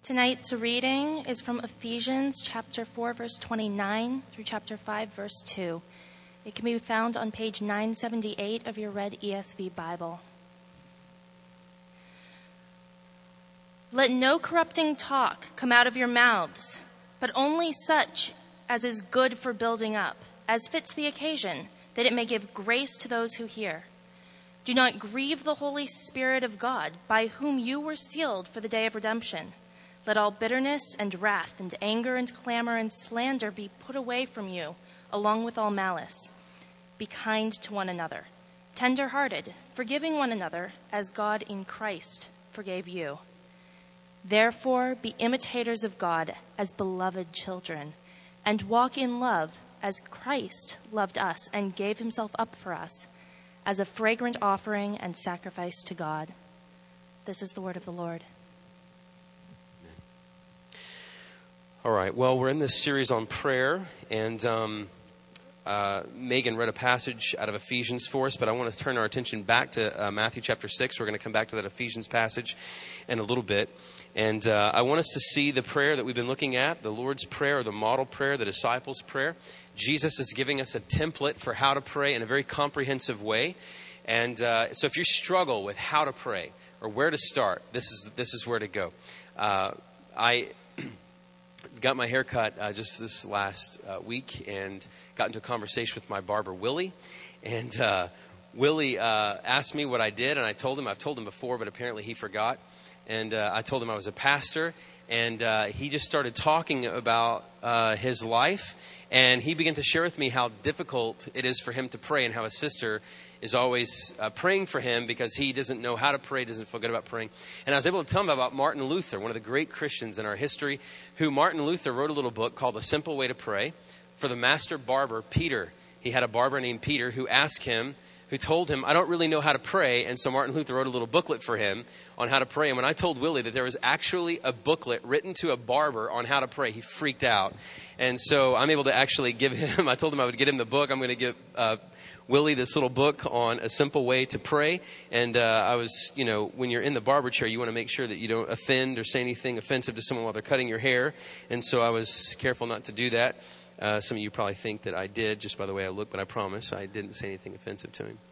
Tonight's reading is from Ephesians chapter 4, verse 29 through chapter 5, verse 2. It can be found on page 978 of your red ESV Bible. Let no corrupting talk come out of your mouths, but only such as is good for building up, as fits the occasion, that it may give grace to those who hear. Do not grieve the Holy Spirit of God, by whom you were sealed for the day of redemption. Let all bitterness and wrath and anger and clamor and slander be put away from you, along with all malice. Be kind to one another, tender-hearted, forgiving one another, as God in Christ forgave you. Therefore, be imitators of God as beloved children, and walk in love as Christ loved us and gave himself up for us, as a fragrant offering and sacrifice to God. This is the word of the Lord. All right, well, we're in this series on prayer, and Megan read a passage out of Ephesians for us, but I want to turn our attention back to Matthew chapter 6. We're going to come back to that Ephesians passage in a little bit, and I want us to see the prayer that we've been looking at, the Lord's Prayer, or the model prayer, the disciples' prayer. Jesus is giving us a template for how to pray in a very comprehensive way, and so if you struggle with how to pray or where to start, this is where to go. I got my hair cut just this last week and got into a conversation with my barber, Willie. And Willie asked me what I did, and I told him. I've told him before, but apparently he forgot. And I told him I was a pastor, and he just started talking about his life. And he began to share with me how difficult it is for him to pray and how his sister is always praying for him because he doesn't know how to pray, doesn't feel good about praying. And I was able to tell him about Martin Luther, one of the great Christians in our history, who Martin Luther wrote a little book called A Simple Way to Pray for the master barber, Peter. He had a barber named Peter who told him, I don't really know how to pray. And so Martin Luther wrote a little booklet for him on how to pray. And when I told Willie that there was actually a booklet written to a barber on how to pray, he freaked out. And so I'm able to actually give him, I told him I would get him the book. I'm going to give Willie this little book on a simple way to pray. And I was, when you're in the barber chair, you want to make sure that you don't offend or say anything offensive to someone while they're cutting your hair. And so I was careful not to do that. Some of you probably think that I did just by the way I look, but I promise I didn't say anything offensive to him.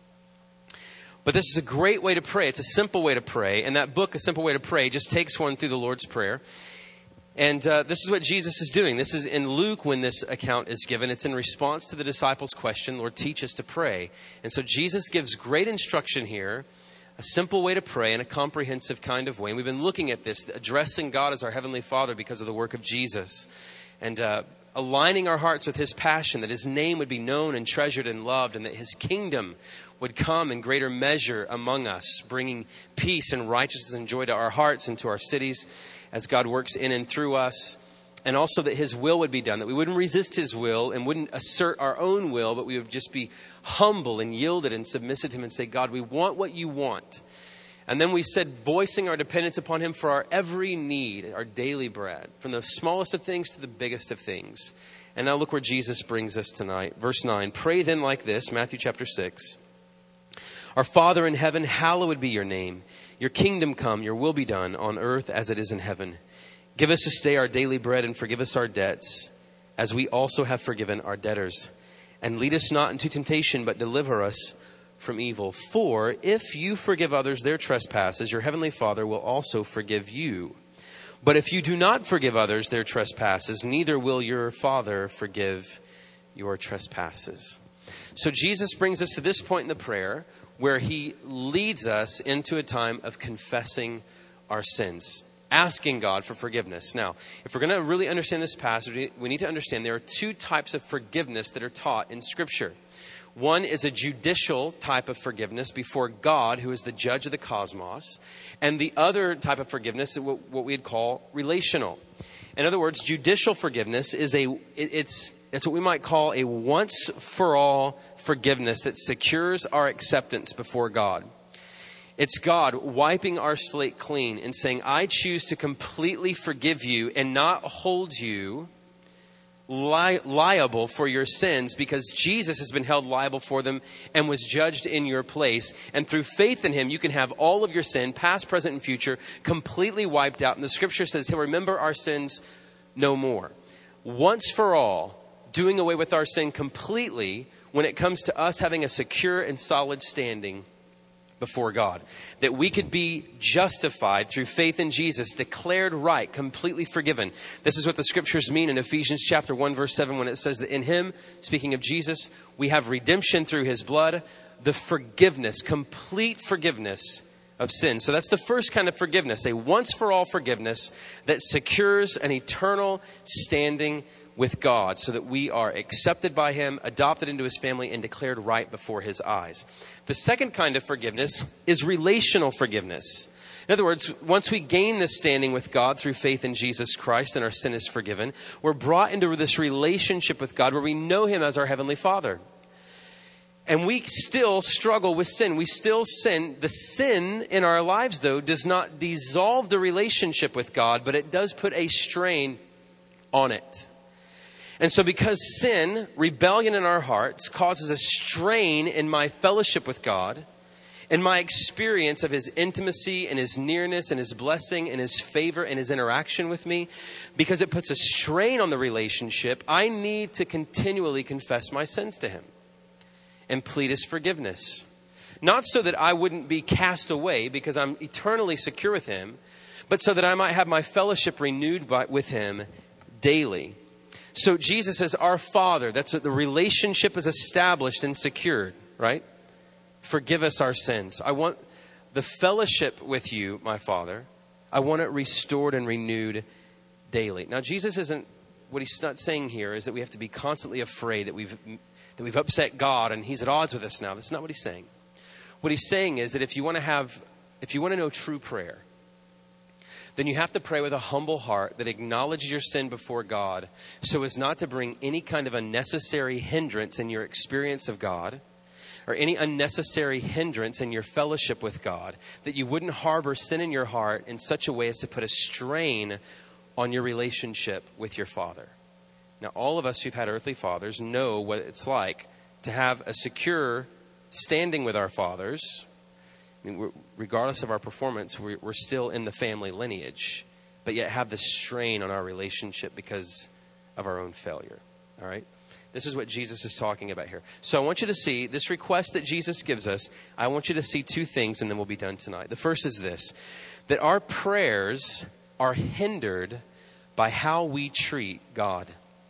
But this is a great way to pray. It's a simple way to pray. And that book, A Simple Way to Pray, just takes one through the Lord's Prayer. And this is what Jesus is doing. This is in Luke when this account is given. It's in response to the disciples' question, Lord, teach us to pray. And so Jesus gives great instruction here, a simple way to pray in a comprehensive kind of way. And we've been looking at this, addressing God as our Heavenly Father because of the work of Jesus. And aligning our hearts with his passion, that his name would be known and treasured and loved, and that his kingdom would come in greater measure among us, bringing peace and righteousness and joy to our hearts and to our cities as God works in and through us. And also that his will would be done, that we wouldn't resist his will and wouldn't assert our own will, but we would just be humble and yielded and submissive to him and say, God, we want what you want. And then we said, voicing our dependence upon him for our every need, our daily bread, from the smallest of things to the biggest of things. And now look where Jesus brings us tonight. Verse 9, pray then like this, Matthew chapter 6. Our Father in heaven, hallowed be your name. Your kingdom come, your will be done on earth as it is in heaven. Give us this day our daily bread and forgive us our debts as we also have forgiven our debtors. And lead us not into temptation, but deliver us from evil. For if you forgive others their trespasses, your heavenly Father will also forgive you. But if you do not forgive others their trespasses, neither will your Father forgive your trespasses. So Jesus brings us to this point in the prayer where he leads us into a time of confessing our sins, asking God for forgiveness. Now, if we're going to really understand this passage, we need to understand there are two types of forgiveness that are taught in Scripture. One is a judicial type of forgiveness before God, who is the judge of the cosmos. And the other type of forgiveness is what we'd call relational. In other words, judicial forgiveness is it's what we might call a once-for-all forgiveness that secures our acceptance before God. It's God wiping our slate clean and saying, I choose to completely forgive you and not hold you liable for your sins because Jesus has been held liable for them and was judged in your place. And through faith in him, you can have all of your sin, past, present, and future, completely wiped out. And the scripture says he'll remember our sins no more. Once for all, doing away with our sin completely when it comes to us having a secure and solid standing before God. That we could be justified through faith in Jesus, declared right, completely forgiven. This is what the scriptures mean in Ephesians chapter 1, verse 7, when it says that in him, speaking of Jesus, we have redemption through his blood, the forgiveness, complete forgiveness of sin. So that's the first kind of forgiveness, a once for all forgiveness that secures an eternal standing with God so that we are accepted by him, adopted into his family, and declared right before his eyes. The second kind of forgiveness is relational forgiveness. In other words, once we gain this standing with God through faith in Jesus Christ and our sin is forgiven, we're brought into this relationship with God where we know him as our heavenly Father. And we still struggle with sin. We still sin. The sin in our lives, though, does not dissolve the relationship with God, but it does put a strain on it. And so because sin, rebellion in our hearts, causes a strain in my fellowship with God, and my experience of his intimacy and his nearness and his blessing and his favor and his interaction with me, because it puts a strain on the relationship, I need to continually confess my sins to him and plead his forgiveness. Not so that I wouldn't be cast away because I'm eternally secure with him, but so that I might have my fellowship renewed with him daily. So Jesus is our Father. That's what the relationship is established and secured, right? Forgive us our sins. I want the fellowship with you, my Father. I want it restored and renewed daily. Now, Jesus isn't, what he's not saying here is that we have to be constantly afraid that we've upset God and he's at odds with us now. That's not what he's saying. What he's saying is that if you want to know true prayer, then you have to pray with a humble heart that acknowledges your sin before God so as not to bring any kind of unnecessary hindrance in your experience of God or any unnecessary hindrance in your fellowship with God, that you wouldn't harbor sin in your heart in such a way as to put a strain on your relationship with your Father. Now, all of us who've had earthly fathers know what it's like to have a secure standing with our fathers. I mean, regardless of our performance, we're still in the family lineage, but yet have this strain on our relationship because of our own failure. All right? This is what Jesus is talking about here. So I want you to see this request that Jesus gives us. I want you to see two things, and then we'll be done tonight. The first is this, that our prayers are hindered by how we treat God.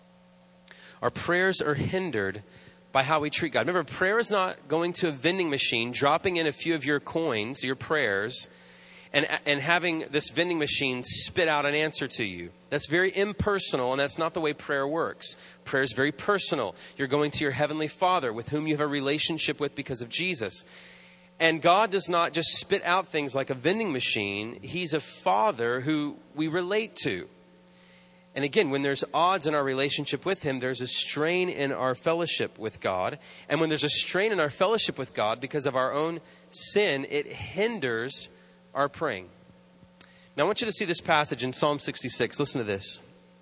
Our prayers are hindered by how we treat God. Remember, prayer is not going to a vending machine, dropping in a few of your coins, your prayers, and having this vending machine spit out an answer to you. That's very impersonal, and that's not the way prayer works. Prayer is very personal. You're going to your heavenly Father with whom you have a relationship with because of Jesus. And God does not just spit out things like a vending machine. He's a Father who we relate to. And again, when there's odds in our relationship with him, there's a strain in our fellowship with God. And when there's a strain in our fellowship with God because of our own sin, it hinders our praying. Now, I want you to see this passage in Psalm 66. Listen to this.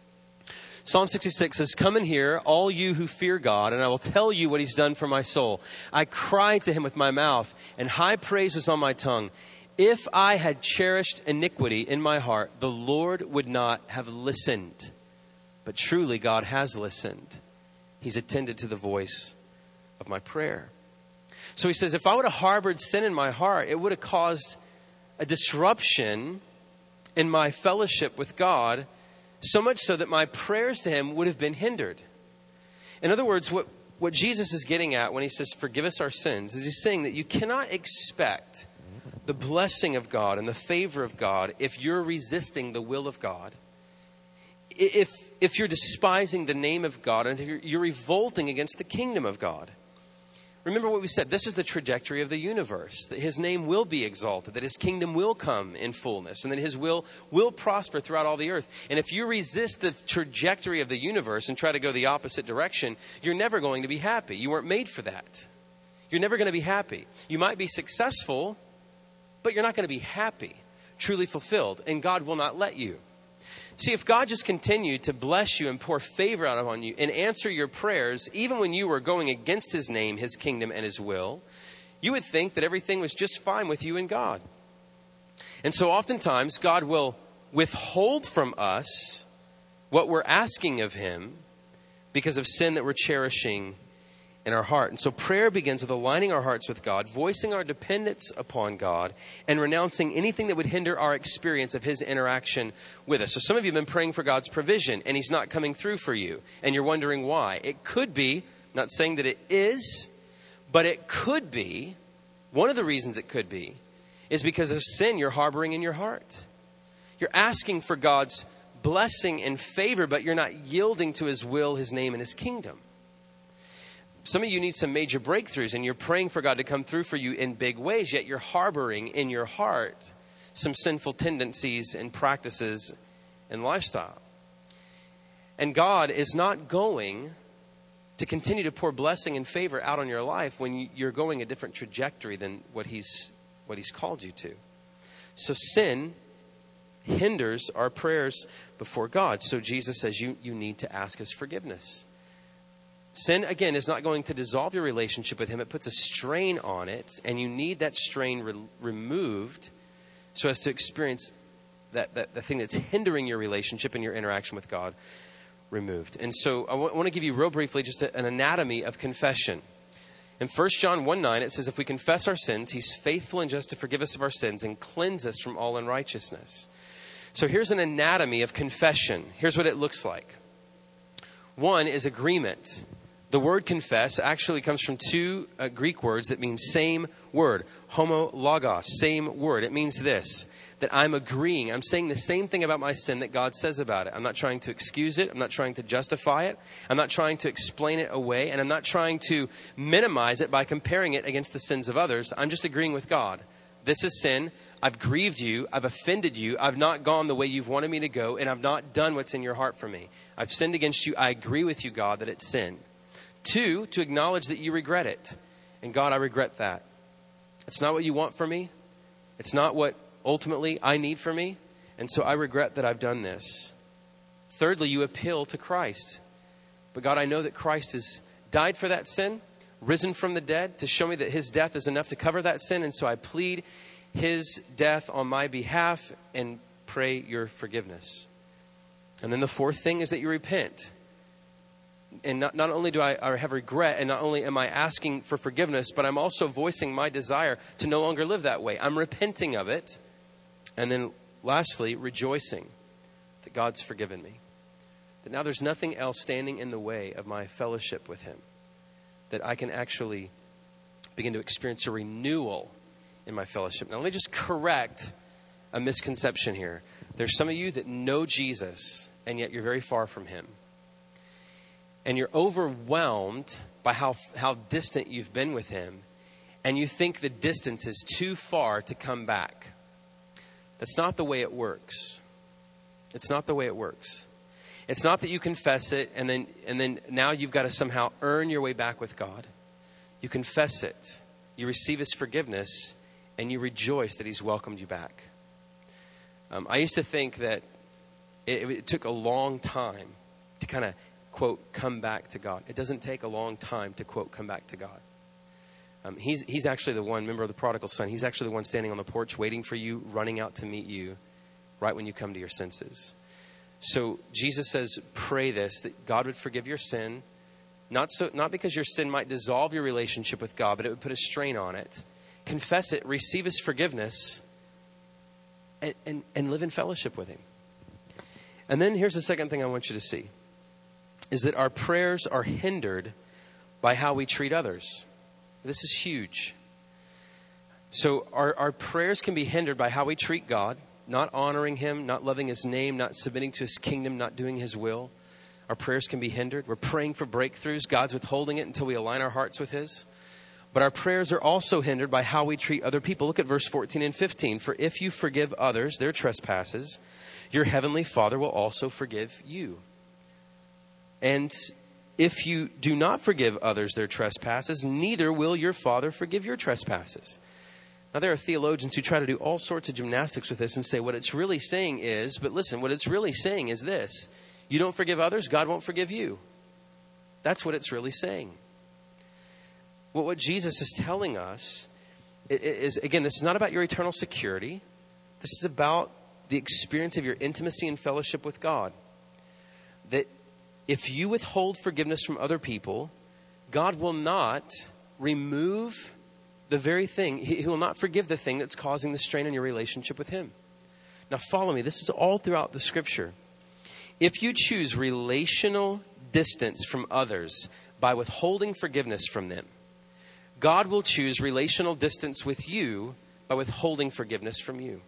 Psalm 66 says, "Come and hear, all you who fear God, and I will tell you what he's done for my soul. I cried to him with my mouth, and high praise was on my tongue. If I had cherished iniquity in my heart, the Lord would not have listened. But truly God has listened. He's attended to the voice of my prayer." So he says, if I would have harbored sin in my heart, it would have caused a disruption in my fellowship with God, so much so that my prayers to him would have been hindered. In other words, what Jesus is getting at when he says, forgive us our sins, is he's saying that you cannot expect the blessing of God and the favor of God if you're resisting the will of God, if you're despising the name of God, and if you're revolting against the kingdom of God. Remember what we said, this is the trajectory of the universe, that his name will be exalted, that his kingdom will come in fullness, and that his will prosper throughout all the earth. And if you resist the trajectory of the universe and try to go the opposite direction, you're never going to be happy. You weren't made for that. You're never going to be happy. You might be successful, but you're not going to be happy, truly fulfilled, and God will not let you. See, if God just continued to bless you and pour favor out upon you and answer your prayers, even when you were going against his name, his kingdom, and his will, you would think that everything was just fine with you and God. And so oftentimes, God will withhold from us what we're asking of him because of sin that we're cherishing in our heart. And so prayer begins with aligning our hearts with God, voicing our dependence upon God, and renouncing anything that would hinder our experience of his interaction with us. So some of you have been praying for God's provision, and he's not coming through for you, and you're wondering why. It could be, not saying that it is, but it could be, one of the reasons it could be, is because of sin you're harboring in your heart. You're asking for God's blessing and favor, but you're not yielding to his will, his name, and his kingdom. Some of you need some major breakthroughs, and you're praying for God to come through for you in big ways, yet you're harboring in your heart some sinful tendencies and practices and lifestyle. And God is not going to continue to pour blessing and favor out on your life when you're going a different trajectory than what he's called you to. So sin hinders our prayers before God. So Jesus says you need to ask his forgiveness. Sin, again, is not going to dissolve your relationship with him. It puts a strain on it, and you need that strain removed so as to experience that the thing that's hindering your relationship and your interaction with God removed. And so I want to give you real briefly just an anatomy of confession. In 1 John 1:9, it says, if we confess our sins, he's faithful and just to forgive us of our sins and cleanse us from all unrighteousness. So here's an anatomy of confession. Here's what it looks like. One is agreement. The word confess actually comes from two Greek words that mean same word. Homologos, same word. It means this, that I'm agreeing. I'm saying the same thing about my sin that God says about it. I'm not trying to excuse it. I'm not trying to justify it. I'm not trying to explain it away. And I'm not trying to minimize it by comparing it against the sins of others. I'm just agreeing with God. This is sin. I've grieved you. I've offended you. I've not gone the way you've wanted me to go. And I've not done what's in your heart for me. I've sinned against you. I agree with you, God, that it's sin. 2, to acknowledge that you regret it. And God, I regret that. It's not what you want from me. It's not what ultimately I need from me. And so I regret that I've done this. Thirdly, you appeal to Christ. But God, I know that Christ has died for that sin, risen from the dead to show me that his death is enough to cover that sin. And so I plead his death on my behalf and pray your forgiveness. And then the fourth thing is that you repent. And not only do I have regret, and not only am I asking for forgiveness, but I'm also voicing my desire to no longer live that way. I'm repenting of it. And then lastly, rejoicing that God's forgiven me. That now there's nothing else standing in the way of my fellowship with him. That I can actually begin to experience a renewal in my fellowship. Now let me just correct a misconception here. There's some of you that know Jesus, and yet you're very far from him. And you're overwhelmed by how distant you've been with him. And you think the distance is too far to come back. That's not the way it works. It's not the way it works. It's not that you confess it and then now you've got to somehow earn your way back with God. You confess it. You receive his forgiveness. And you rejoice that he's welcomed you back. I used to think that it took a long time to kind of, quote, come back to God. It doesn't take a long time to, quote, come back to God. He's actually the one, remember the prodigal son, he's actually the one standing on the porch waiting for you, running out to meet you right when you come to your senses. So Jesus says, pray this, that God would forgive your sin, not because your sin might dissolve your relationship with God, but it would put a strain on it. Confess it, receive his forgiveness, and live in fellowship with him. And then here's the second thing I want you to see. Is that our prayers are hindered by how we treat others. This is huge. So our prayers can be hindered by how we treat God, not honoring him, not loving his name, not submitting to his kingdom, not doing his will. Our prayers can be hindered. We're praying for breakthroughs. God's withholding it until we align our hearts with his. But our prayers are also hindered by how we treat other people. Look at verse 14 and 15. For if you forgive others their trespasses, your heavenly Father will also forgive you. And if you do not forgive others their trespasses, neither will your Father forgive your trespasses. Now, there are theologians who try to do all sorts of gymnastics with this and say what it's really saying is, but listen, what it's really saying is this: you don't forgive others, God won't forgive you. That's what it's really saying. Well, what Jesus is telling us is, again, this is not about your eternal security. This is about the experience of your intimacy and fellowship with God. That if you withhold forgiveness from other people, God will not remove the very thing. He will not forgive the thing that's causing the strain on your relationship with Him. Now follow me. This is all throughout the Scripture. If you choose relational distance from others by withholding forgiveness from them, God will choose relational distance with you by withholding forgiveness from you.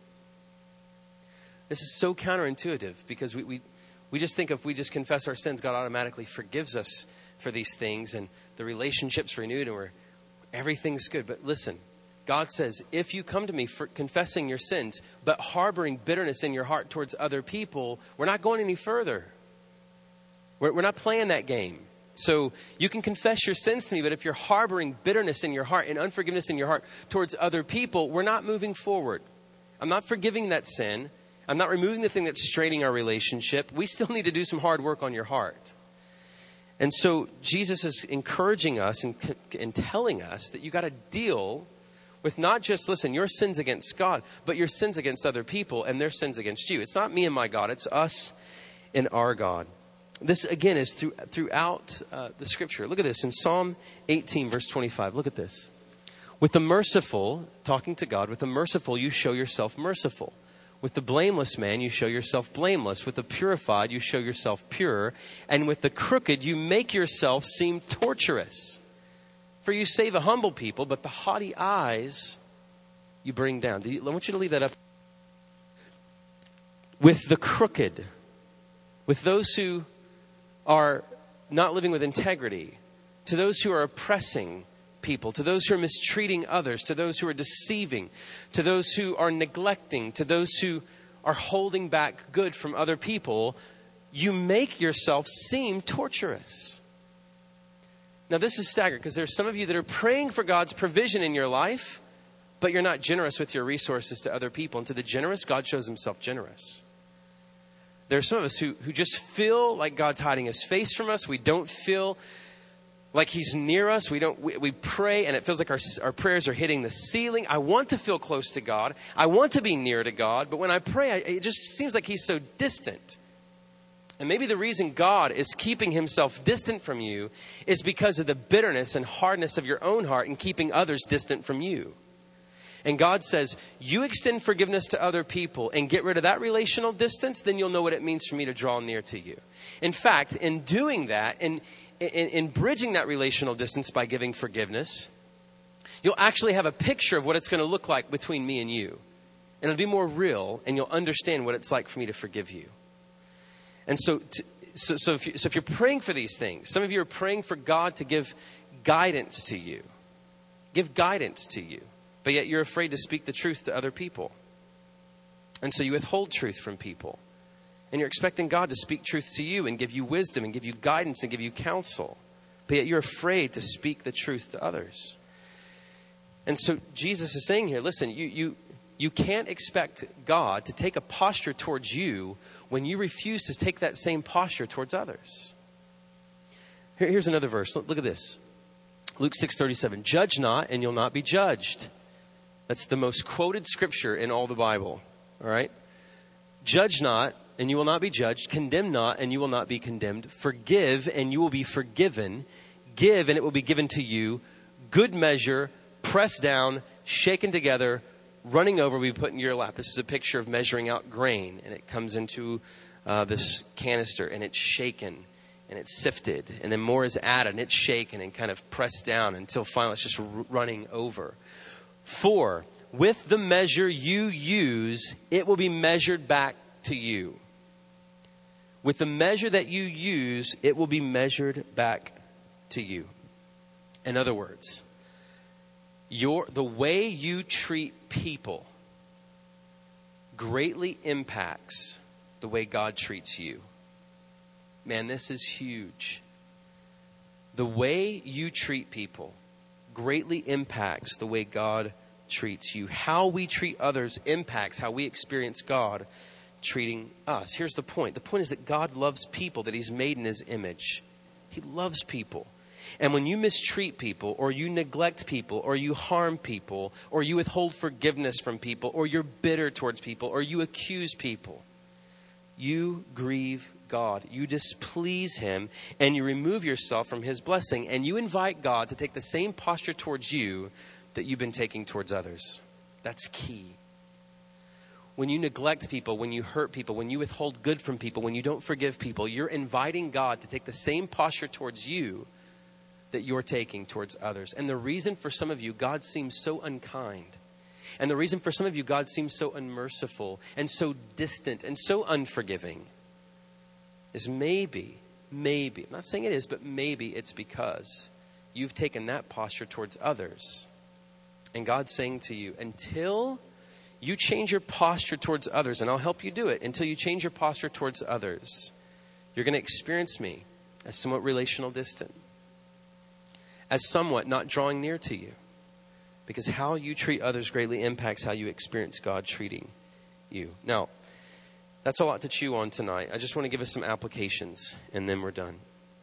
This is so counterintuitive because we just think if we just confess our sins, God automatically forgives us for these things and the relationship's renewed and everything's good. But listen, God says, if you come to me for confessing your sins, but harboring bitterness in your heart towards other people, we're not going any further. We're not playing that game. So you can confess your sins to me, but if you're harboring bitterness in your heart and unforgiveness in your heart towards other people, we're not moving forward. I'm not forgiving that sin. I'm not removing the thing that's straining our relationship. We still need to do some hard work on your heart. And so Jesus is encouraging us and telling us that you got to deal with not just, listen, your sins against God, but your sins against other people and their sins against you. It's not me and my God. It's us and our God. This, again, is throughout the Scripture. Look at this in Psalm 18, verse 25. Look at this. With the merciful, talking to God, with the merciful, you show yourself merciful. With the blameless man, you show yourself blameless. With the purified, you show yourself pure. And with the crooked, you make yourself seem torturous. For you save a humble people, but the haughty eyes you bring down. I want you to leave that up. With the crooked, with those who are not living with integrity, to those who are oppressing people, to those who are mistreating others, to those who are deceiving, to those who are neglecting, to those who are holding back good from other people, you make yourself seem torturous. Now this is staggering because there's some of you that are praying for God's provision in your life, but you're not generous with your resources to other people. And to the generous, God shows Himself generous. There's some of us who just feel like God's hiding His face from us. We don't feel like He's near us. We pray and it feels like our prayers are hitting the ceiling. I want to feel close to God. I want to be near to God. But when I pray, it just seems like He's so distant. And maybe the reason God is keeping Himself distant from you is because of the bitterness and hardness of your own heart and keeping others distant from you. And God says, you extend forgiveness to other people and get rid of that relational distance, then you'll know what it means for me to draw near to you. In fact, in doing that, in bridging that relational distance by giving forgiveness, you'll actually have a picture of what it's going to look like between me and you. And it'll be more real, and you'll understand what it's like for me to forgive you. And so if you're praying for these things, some of you are praying for God to give guidance to you. Give guidance to you. But yet you're afraid to speak the truth to other people. And so you withhold truth from people. And you're expecting God to speak truth to you and give you wisdom and give you guidance and give you counsel. But yet you're afraid to speak the truth to others. And so Jesus is saying here, listen, you can't expect God to take a posture towards you when you refuse to take that same posture towards others. Here's another verse. Look at this. Luke 6:37. Judge not and you'll not be judged. That's the most quoted scripture in all the Bible. All right. Judge not and you will not be judged. Condemn not and you will not be condemned. Forgive and you will be forgiven. Give and it will be given to you. Good measure, pressed down, shaken together, running over, will be put in your lap. This is a picture of measuring out grain. And it comes into this canister and it's shaken and it's sifted. And then more is added and it's shaken and kind of pressed down until finally it's just running over. For with the measure you use, it will be measured back to you. With the measure that you use, it will be measured back to you. In other words, the way you treat people greatly impacts the way God treats you. Man, this is huge. The way you treat people greatly impacts the way God treats you. How we treat others impacts how we experience God treating us. Here's the point. The point is that God loves people that he's made in his image. He loves people. And when you mistreat people, or you neglect people, or you harm people, or you withhold forgiveness from people, or you're bitter towards people, or you accuse people, you grieve God. You displease him, and you remove yourself from his blessing, and you invite God to take the same posture towards you that you've been taking towards others. That's key. When you neglect people, when you hurt people, when you withhold good from people, when you don't forgive people, you're inviting God to take the same posture towards you that you're taking towards others. And the reason for some of you, God seems so unkind. And the reason for some of you, God seems so unmerciful and so distant and so unforgiving is maybe, I'm not saying it is, but maybe it's because you've taken that posture towards others. And God's saying to you, until you change your posture towards others, and I'll help you do it, until you change your posture towards others, you're going to experience me as somewhat relational distant, as somewhat not drawing near to you. Because how you treat others greatly impacts how you experience God treating you. Now, that's a lot to chew on tonight. I just want to give us some applications, and then we're done.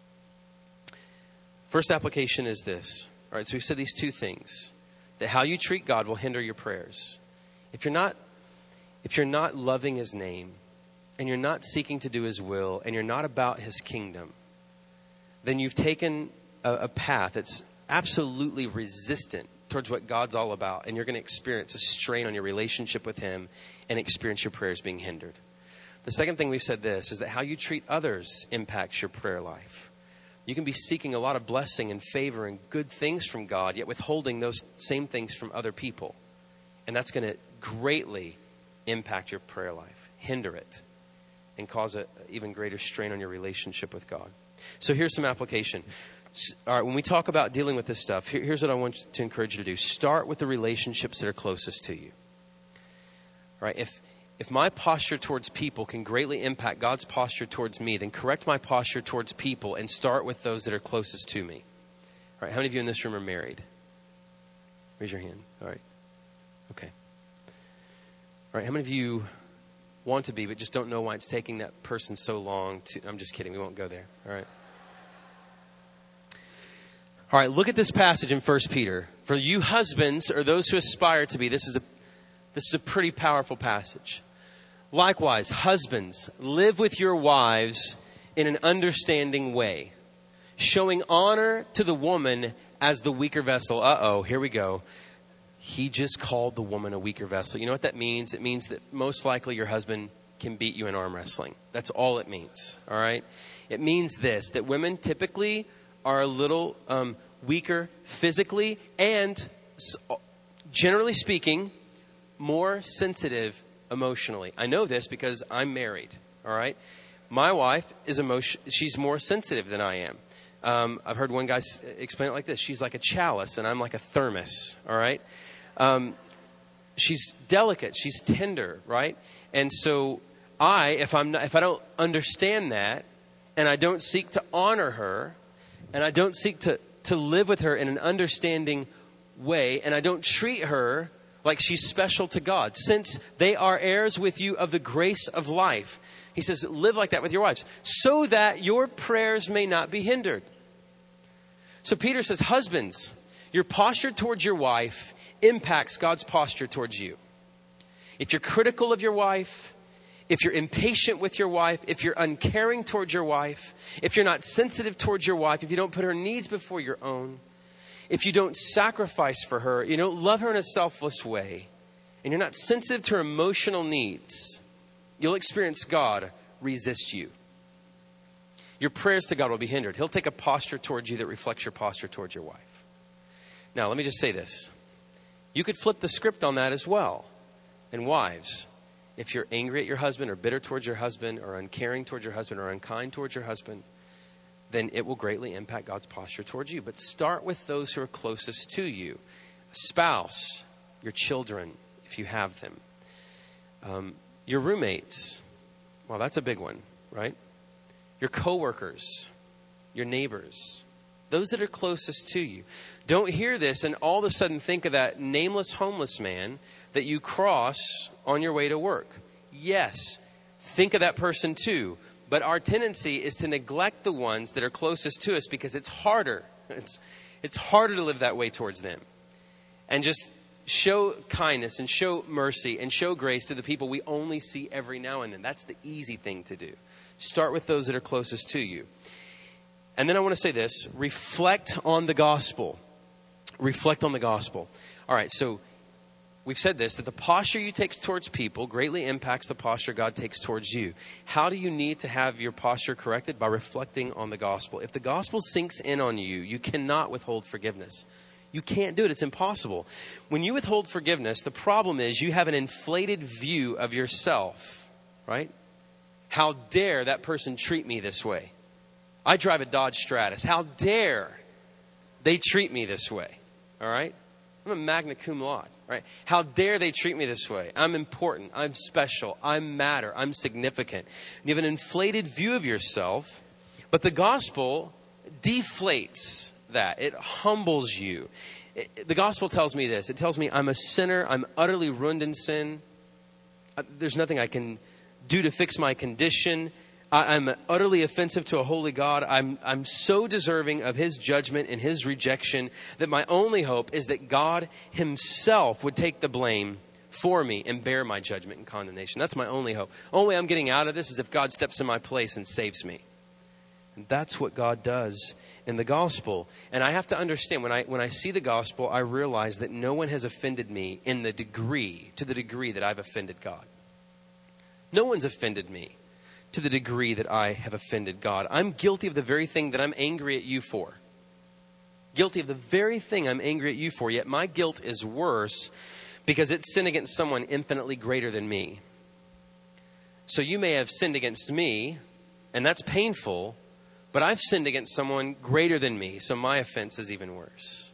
First application is this. All right, so we've said these two things. That how you treat God will hinder your prayers. If you're not loving his name, and you're not seeking to do his will, and you're not about his kingdom, then you've taken a path that's absolutely resistant towards what God's all about. And you're going to experience a strain on your relationship with him and experience your prayers being hindered. The second thing we've said this is that how you treat others impacts your prayer life. You can be seeking a lot of blessing and favor and good things from God, yet withholding those same things from other people. And that's going to greatly impact your prayer life, hinder it, and cause an even greater strain on your relationship with God. So here's some application. All right, when we talk about dealing with this stuff, here's what I want to encourage you to do. Start with the relationships that are closest to you. All right, if my posture towards people can greatly impact God's posture towards me, then correct my posture towards people and start with those that are closest to me. All right, how many of you in this room are married? Raise your hand. All right. Okay. All right, how many of you want to be but just don't know why it's taking that person so long to... I'm just kidding. We won't go there. All right. All right, look at this passage in 1 Peter. For you husbands, or those who aspire to be, this is a pretty powerful passage. Likewise, husbands, live with your wives in an understanding way, showing honor to the woman as the weaker vessel. Here we go. He just called the woman a weaker vessel. You know what that means? It means that most likely your husband can beat you in arm wrestling. That's all it means, all right? It means this, that women typically are a little weaker physically and, generally speaking, more sensitive emotionally. I know this because I'm married, all right? My wife is she's more sensitive than I am. I've heard one guy explain it like this. She's like a chalice and I'm like a thermos, all right? She's delicate. She's tender, right? And so if I don't understand that and I don't seek to honor her and I don't seek to live with her in an understanding way and I don't treat her like she's special to God, since they are heirs with you of the grace of life. He says, live like that with your wives, so that your prayers may not be hindered. So Peter says, husbands, your posture towards your wife impacts God's posture towards you. If you're critical of your wife, if you're impatient with your wife, if you're uncaring towards your wife, if you're not sensitive towards your wife, if you don't put her needs before your own, if you don't sacrifice for her, you don't love her in a selfless way, and you're not sensitive to her emotional needs, you'll experience God resist you. Your prayers to God will be hindered. He'll take a posture towards you that reflects your posture towards your wife. Now, let me just say this. You could flip the script on that as well. And wives, if you're angry at your husband or bitter towards your husband or uncaring towards your husband or unkind towards your husband, then it will greatly impact God's posture towards you. But start with those who are closest to you. A spouse, your children, if you have them. Your roommates. Well, that's a big one, right? Your coworkers, your neighbors, Those that are closest to you. Don't hear this and all of a sudden think of that nameless homeless man that you cross on your way to work. Yes, think of that person too. But our tendency is to neglect the ones that are closest to us because it's harder. It's harder to live that way towards them. And just show kindness and show mercy and show grace to the people we only see every now and then. That's the easy thing to do. Start with those that are closest to you. And then I want to say this. Reflect on the gospel. Reflect on the gospel. All right, so we've said this, that the posture you take towards people greatly impacts the posture God takes towards you. How do you need to have your posture corrected? By reflecting on the gospel. If the gospel sinks in on you, you cannot withhold forgiveness. You can't do it. It's impossible. When you withhold forgiveness, the problem is you have an inflated view of yourself, right? How dare that person treat me this way? I drive a Dodge Stratus. How dare they treat me this way? All right? I'm a magna cum laude, right? How dare they treat me this way? I'm important. I'm special. I matter. I'm significant. And you have an inflated view of yourself, but the gospel deflates that. It humbles you. The gospel tells me this. It tells me I'm a sinner. I'm utterly ruined in sin. There's nothing I can do to fix my condition. I'm utterly offensive to a holy God. I'm so deserving of his judgment and his rejection that my only hope is that God himself would take the blame for me and bear my judgment and condemnation. That's my only hope. Only way I'm getting out of this is if God steps in my place and saves me. And that's what God does in the gospel. And I have to understand, when I see the gospel, I realize that no one has offended me to the degree that I've offended God. No one's offended me to the degree that I have offended God. I'm guilty of the very thing that I'm angry at you for. Guilty of the very thing I'm angry at you for, yet my guilt is worse because it's sin against someone infinitely greater than me. So you may have sinned against me, and that's painful, but I've sinned against someone greater than me, so my offense is even worse.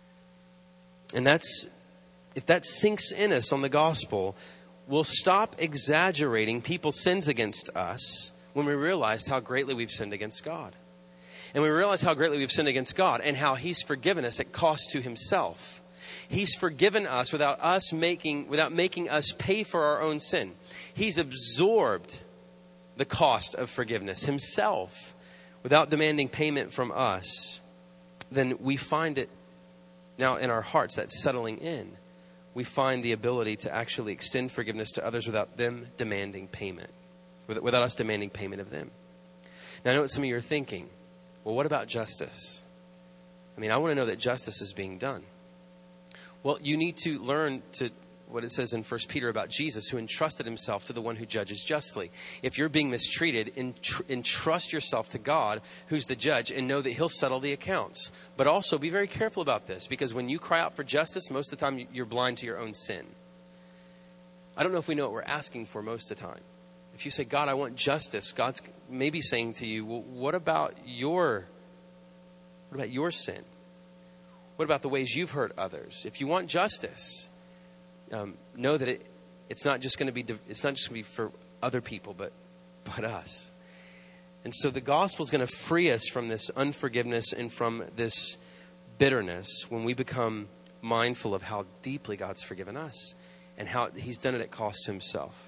And if that sinks in us on the gospel, we'll stop exaggerating people's sins against us when we realize how greatly we've sinned against God. And we realize how greatly we've sinned against God and how he's forgiven us at cost to himself. He's forgiven us without making us pay for our own sin. He's absorbed the cost of forgiveness himself without demanding payment from us. Then we find it now in our hearts, that's settling in. We find the ability to actually extend forgiveness to others without them demanding payment, without us demanding payment of them. Now, I know what some of you are thinking. Well, what about justice? I want to know that justice is being done. Well, you need to learn to what it says in 1 Peter about Jesus, who entrusted himself to the one who judges justly. If you're being mistreated, entrust yourself to God, who's the judge, and know that he'll settle the accounts. But also be very careful about this, because when you cry out for justice, most of the time you're blind to your own sin. I don't know if we know what we're asking for most of the time. If you say, God, I want justice, God's maybe saying to you, well, what about your sin? What about the ways you've hurt others? If you want justice, know that it's not just going to be for other people, but us. And so the gospel is going to free us from this unforgiveness and from this bitterness when we become mindful of how deeply God's forgiven us and how he's done it at cost to himself.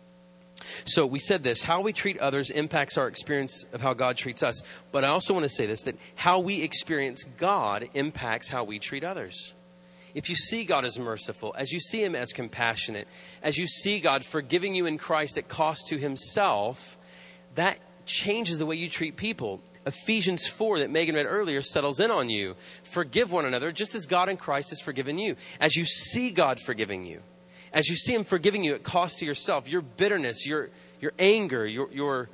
So we said this, how we treat others impacts our experience of how God treats us. But I also want to say this, that how we experience God impacts how we treat others. If you see God as merciful, as you see him as compassionate, as you see God forgiving you in Christ at cost to himself, that changes the way you treat people. Ephesians 4 that Megan read earlier settles in on you. Forgive one another just as God in Christ has forgiven you. As you see God forgiving you, as you see him forgiving you at cost to yourself, your bitterness, your anger, your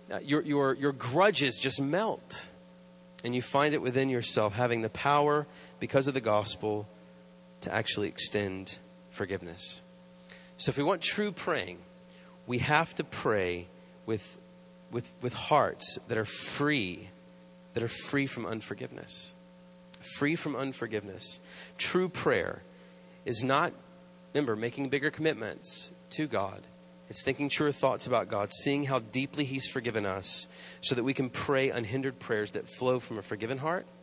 grudges just melt. And you find it within yourself having the power, because of the gospel, to actually extend forgiveness. So if we want true praying, we have to pray with hearts that are free from unforgiveness. Free from unforgiveness. True prayer is not, remember, making bigger commitments to God. It's thinking truer thoughts about God, seeing how deeply he's forgiven us so that we can pray unhindered prayers that flow from a forgiven heart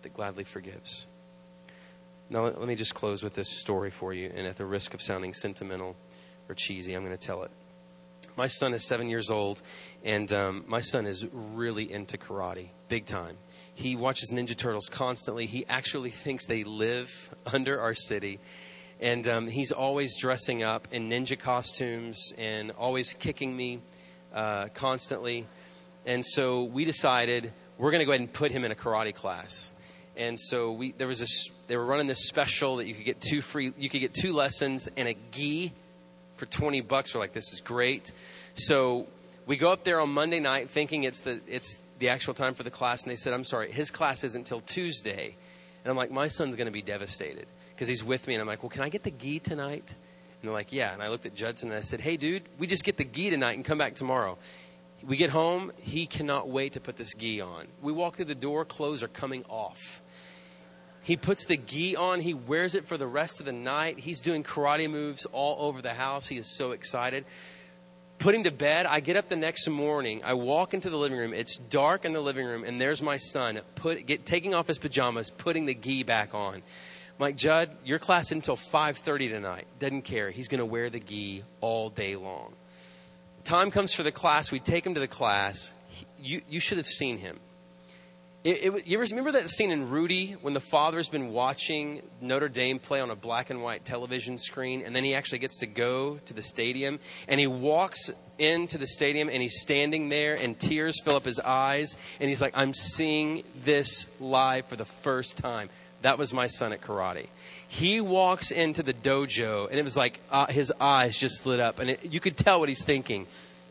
that gladly forgives. Now, let me just close with this story for you. And at the risk of sounding sentimental or cheesy, I'm going to tell it. My son is 7 years old, and my son is really into karate, big time. He watches Ninja Turtles constantly. He actually thinks they live under our city. And he's always dressing up in ninja costumes and always kicking me constantly. And so we decided we're going to go ahead and put him in a karate class. And so they were running this special that you could get 2 lessons and a gi for $20. We're like, this is great. So we go up there on Monday night thinking it's the actual time for the class. And they said, I'm sorry, his class isn't until Tuesday. And I'm like, my son's going to be devastated because he's with me. And I'm like, well, can I get the gi tonight? And they're like, yeah. And I looked at Judson and I said, hey, dude, we just get the gi tonight and come back tomorrow. We get home. He cannot wait to put this gi on. We walk through the door. Clothes are coming off. He puts the gi on. He wears it for the rest of the night. He's doing karate moves all over the house. He is so excited. Put him to bed. I get up the next morning. I walk into the living room. It's dark in the living room. And there's my son taking off his pajamas, putting the gi back on. I'm like, Judd, your class is until 5:30 tonight. Doesn't care. He's going to wear the gi all day long. Time comes for the class. We take him to the class. You should have seen him. You ever remember that scene in Rudy when the father's been watching Notre Dame play on a black and white television screen, and then he actually gets to go to the stadium, and he walks into the stadium and he's standing there and tears fill up his eyes, and he's like, I'm seeing this live for the first time. That was my son at karate. He walks into the dojo, and it was like his eyes just lit up, and you could tell what he's thinking.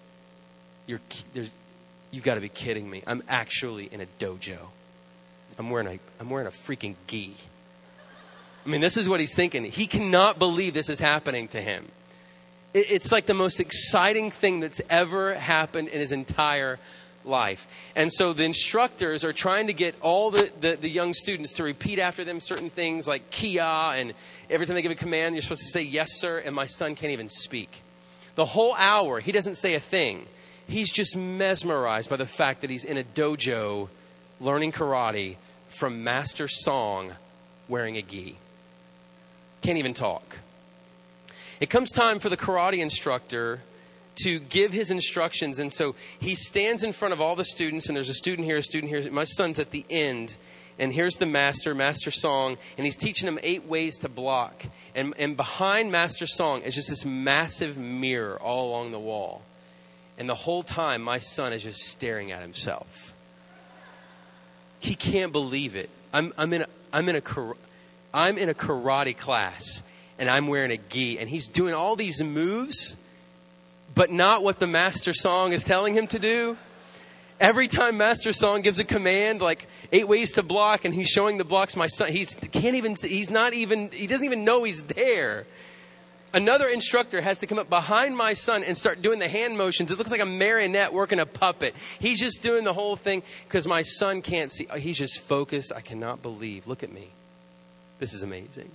You've got to be kidding me. I'm actually in a dojo. I'm wearing a freaking gi. I mean, this is what he's thinking. He cannot believe this is happening to him. It's like the most exciting thing that's ever happened in his entire life. And so the instructors are trying to get all the young students to repeat after them certain things like Kia, and every time they give a command, you're supposed to say, yes, sir, and my son can't even speak. The whole hour, he doesn't say a thing. He's just mesmerized by the fact that he's in a dojo learning karate from Master Song wearing a gi. Can't even talk. It comes time for the karate instructor to give his instructions. And so he stands in front of all the students, and there's a student here, a student here. My son's at the end. And here's the Master Song, and he's teaching them 8 ways to block. And behind Master Song is just this massive mirror all along the wall. And the whole time, my son is just staring at himself. He can't believe it. I'm in a karate class, and I'm wearing a gi, and he's doing all these moves, but not what the Master Song is telling him to do. Every time Master Song gives a command, like 8 ways to block, and he's showing the blocks, my son, he doesn't even know he's there. Another instructor has to come up behind my son and start doing the hand motions. It looks like a marionette working a puppet. He's just doing the whole thing because my son can't see. He's just focused. I cannot believe. Look at me. This is amazing.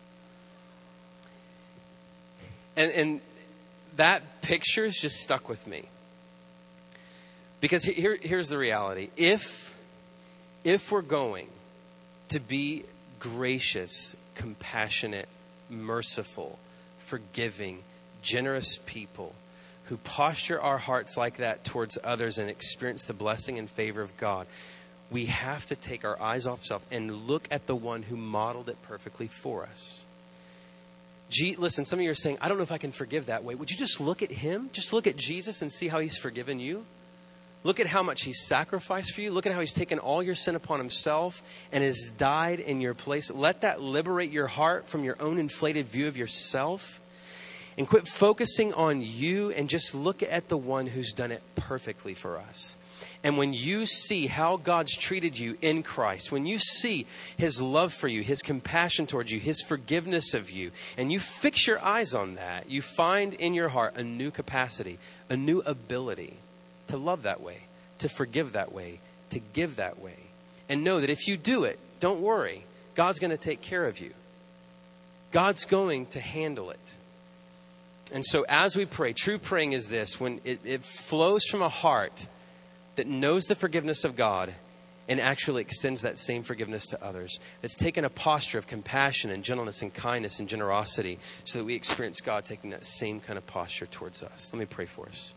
And that picture's just stuck with me. Because here's the reality. If we're going to be gracious, compassionate, merciful, forgiving, generous people who posture our hearts like that towards others and experience the blessing and favor of God, we have to take our eyes off self and look at the one who modeled it perfectly for us. Listen, some of you are saying, I don't know if I can forgive that way. Would you just look at him? Just look at Jesus and see how he's forgiven you. Look at how much he's sacrificed for you. Look at how he's taken all your sin upon himself and has died in your place. Let that liberate your heart from your own inflated view of yourself. And quit focusing on you and just look at the one who's done it perfectly for us. And when you see how God's treated you in Christ, when you see his love for you, his compassion towards you, his forgiveness of you, and you fix your eyes on that, you find in your heart a new capacity, a new ability to love that way, to forgive that way, to give that way. And know that if you do it, don't worry. God's going to take care of you. God's going to handle it. And so as we pray, true praying is this, when it flows from a heart that knows the forgiveness of God and actually extends that same forgiveness to others. That's taken a posture of compassion and gentleness and kindness and generosity so that we experience God taking that same kind of posture towards us. Let me pray for us.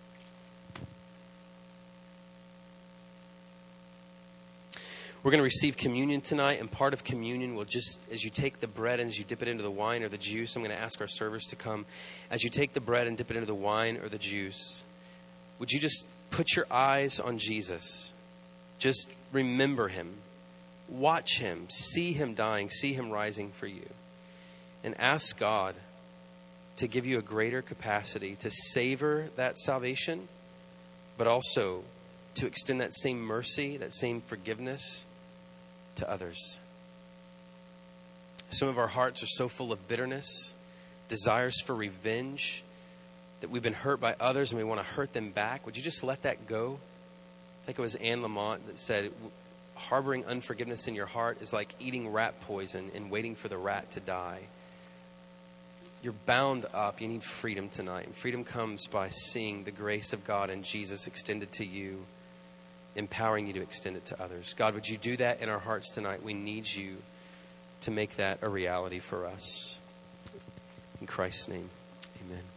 We're going to receive communion tonight, and part of communion will just, as you take the bread and as you dip it into the wine or the juice, I'm going to ask our servers to come. As you take the bread and dip it into the wine or the juice, would you just put your eyes on Jesus? Just remember him. Watch him. See him dying. See him rising for you. And ask God to give you a greater capacity to savor that salvation, but also to extend that same mercy, that same forgiveness to others. Some of our hearts are so full of bitterness, desires for revenge, that we've been hurt by others and we want to hurt them back. Would you just let that go? I think it was Anne Lamott that said, harboring unforgiveness in your heart is like eating rat poison and waiting for the rat to die. You're bound up. You need freedom tonight. And freedom comes by seeing the grace of God and Jesus extended to you, empowering you to extend it to others. God, would you do that in our hearts tonight? We need you to make that a reality for us. In Christ's name, amen.